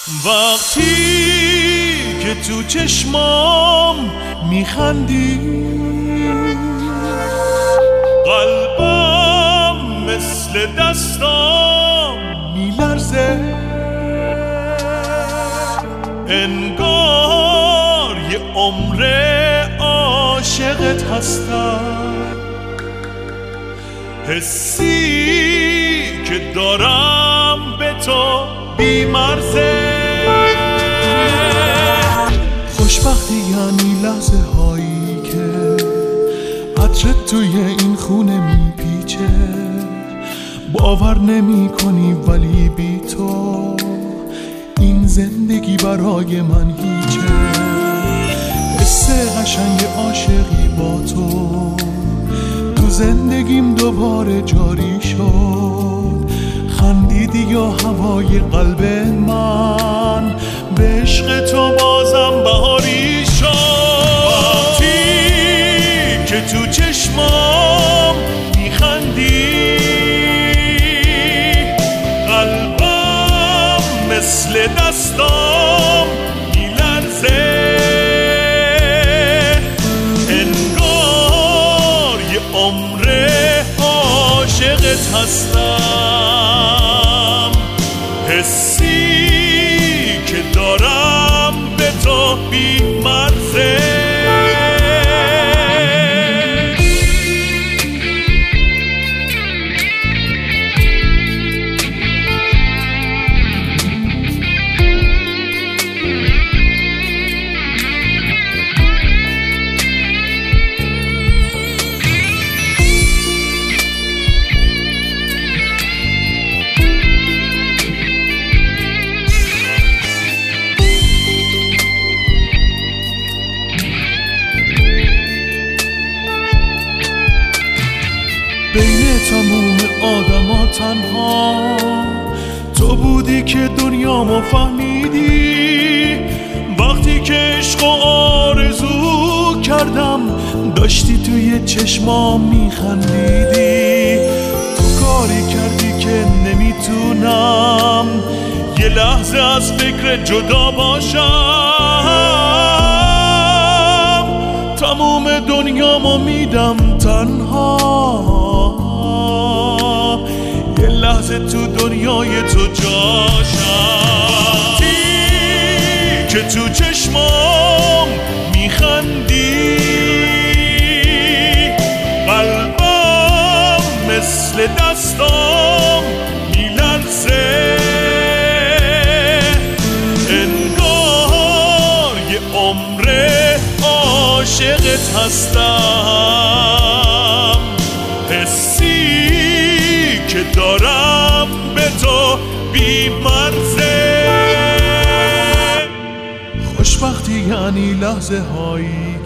وقتی که تو چشمام میخندی قلبم مثل دستام میلرزه، انگار یه عمر عاشقت هستم. حسی که دارم به تو بی‌مرزه. خوشبختی یعنی لحظه هایی که عطرت توی این خونه میپیچه، باور نمی کنی ولی بی تو این زندگی برای من هیچه. حس قشنگ عاشقی با تو زندگیم دوباره جاری شد. خندیدی یا هوای قلب من به عشق تو بازم بهاری شد. وقتی که تو چشمام میخندی قلبم مثل دستام میلرزه، انگار یه عمر عاشقت هستم. حسی که دارم به تو بی‌مرزه. بین تموم آدما تنها تو بودی که دنیامو فهمیدی. وقتی که عشق و آرزو کردم داشتی توی چشمام میخندیدی. تو کاری کردی که نمیتونم یه لحظه از فکر جدا باشم. تموم دنیامو میدم تنها، یه لحظه تو دنیای تو جاشم. وقتی که تو چشمام میخندی قلبم مثل دستام میلرزه، انگار یه عمر عاشقت هستم. حسی که دارم به تو بی‌مرزه. خوشبختی یعنی لحظه هایی